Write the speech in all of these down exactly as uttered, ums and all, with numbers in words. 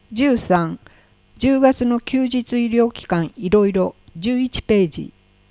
じゅうさん、じゅうがつの休日医療機関いろいろじゅういちページ。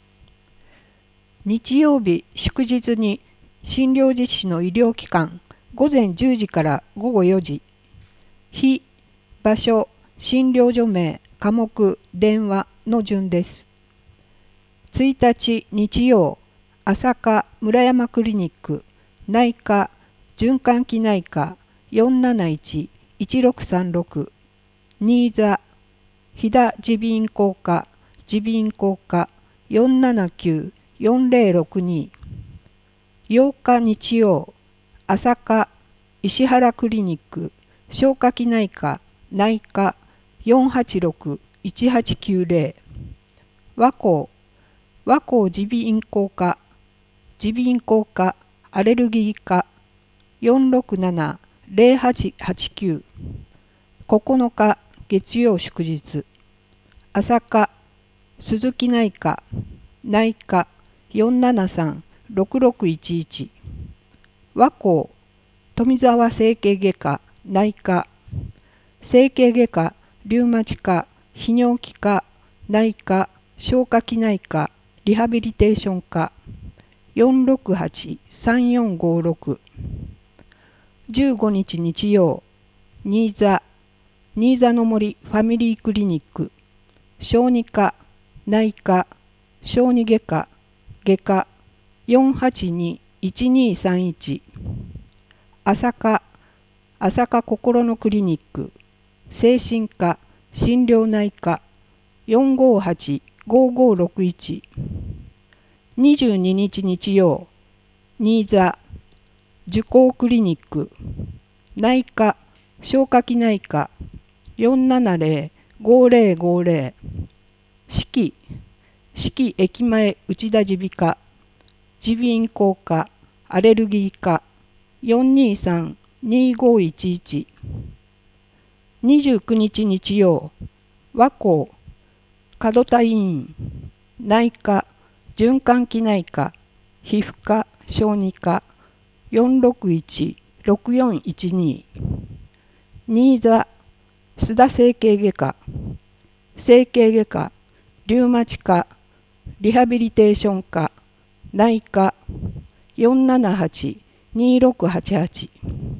日曜日祝日に診療実施の医療機関午前じゅうじから午後よじ。日、場所、診療所名、科目、電話の順です。ついたち日曜、朝霞村山クリニック、内科、循環器内科 よんなないちいちろくさんろく、新座、飛騨耳鼻咽喉科、耳鼻咽喉科 よんななきゅうよんぜろろくに、ようか日曜、朝霞石原クリニック、消化器内科、内科 よんはちろくいちはちきゅうぜろ、和光、和光耳鼻咽喉科、耳鼻咽喉科アレルギー科 よんろくななぜろはちはちきゅう、ここのか月曜祝日、朝霞鈴木内科、内科 よんななさんろくろくいちいち、和光富沢整形外科、内科整形外科リュウマチ科、泌尿器科、内科消化器内科リハビリテーション科 よんろくはちさんよんごろく、じゅうごにち日曜、新座新座の森ファミリークリニック、小児科、内科、小児外科、外科 よんはちにいちにさんいち、朝霞、朝霞心のクリニック、精神科、心療内科 よんごはちごごろくいち、にじゅうににち日曜、新座、受講クリニック、内科、消化器内科よんななぜろごぜろごぜろ、四季、四季駅前内田耳鼻科、耳鼻咽喉科、アレルギー科 よんにさんにごいちいち、にじゅうくにち日曜、和光、門田医院、内科、循環器内科、皮膚科、小児科よんろくいちろくよんいちに、新座、須田整形外科、整形外科、リウマチ科、リハビリテーション科、内科 よんななはちにろくはちはち、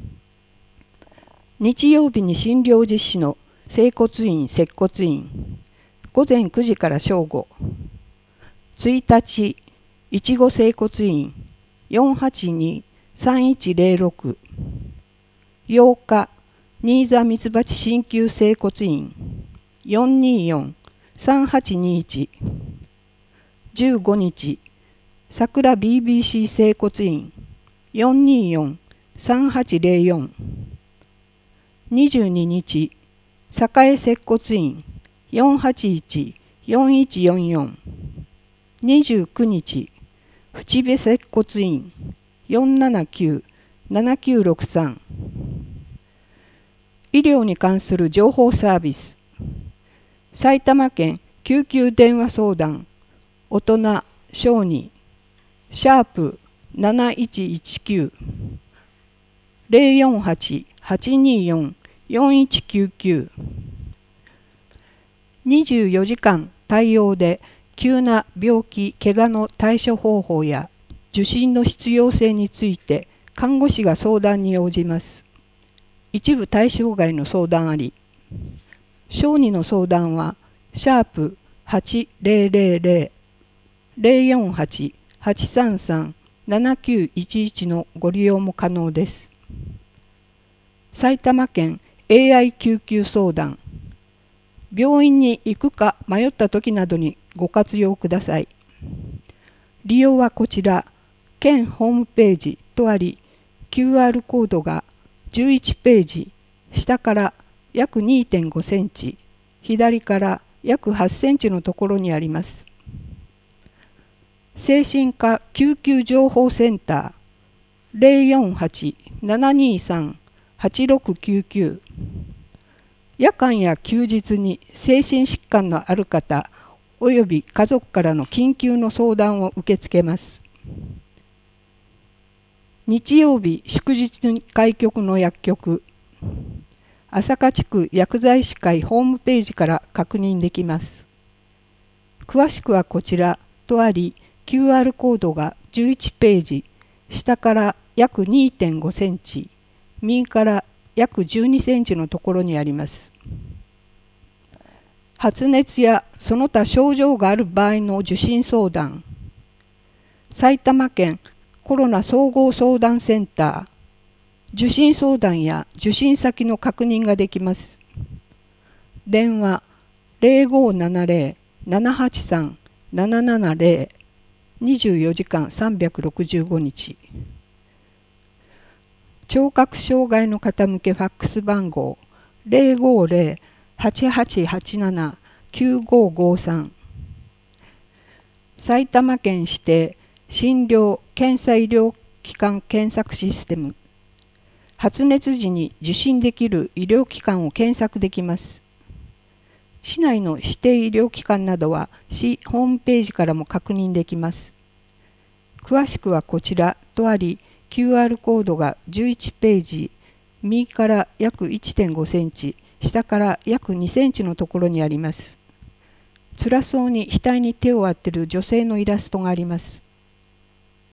日曜日に診療実施の整骨院接骨院午前くじから正午、ついたちいちご整骨院 よんはちにさんいちぜろろく、ようか新座ミツバチ鍼灸整骨院 よんによんさんはちにいち、じゅうごにち桜 ビービーシー 整骨院 よんによんさんはちぜろよん、にじゅうににち栄接骨院 よんはちいちよんいちよんよん、にじゅうくにち淵部接骨院 よんななきゅうななきゅうろくさん、医療に関する情報サービス、埼玉県救急電話相談大人小児シャープなないちいちきゅう ぜろよんはち はちによん よんいちきゅうきゅう、にじゅうよじかん対応で急な病気・怪我の対処方法や受診の必要性について看護師が相談に応じます。一部対象外の相談あり。小児の相談はシャープはちぜろぜろぜろ ぜろよんはち はちさんさん ななきゅういちいちのご利用も可能です。埼玉県 エーアイ 救急相談、病院に行くか迷った時などにご活用ください。利用はこちら、県ホームページとあり、キューアール コードがじゅういちページ、下から約 にてんごセンチ、左から約はちセンチのところにあります。精神科救急情報センター ぜろよんはち ななにさん はちろくきゅうきゅう、夜間や休日に精神疾患のある方および家族からの緊急の相談を受け付けます。日曜日祝日に開局の薬局、 朝霞地区薬剤師会ホームページから確認できます。詳しくはこちらとあり、キューアール コードがじゅういちページ、下から約 にてんごセンチ、右から約じゅうにセンチのところにあります。発熱やその他症状がある場合の受診相談。埼玉県コロナ総合相談センター。受診相談や受診先の確認ができます。電話ゼロごーななゼロ ななはちさん ななななゼロ にじゅうよじかんさんびゃくろくじゅうごにち。聴覚障害の方向けファックス番号ゼロごーゼロ はちはちはちなな きゅうごーごーさん。埼玉県指定診療検査医療機関検索システム。発熱時に受診できる医療機関を検索できます。市内の指定医療機関などは市ホームページからも確認できます。詳しくはこちらとあり、キューアール コードがじゅういちページ、右から約 いってんごセンチ、下から約にセンチのところにあります。辛そうに額に手を当てる女性のイラストがあります。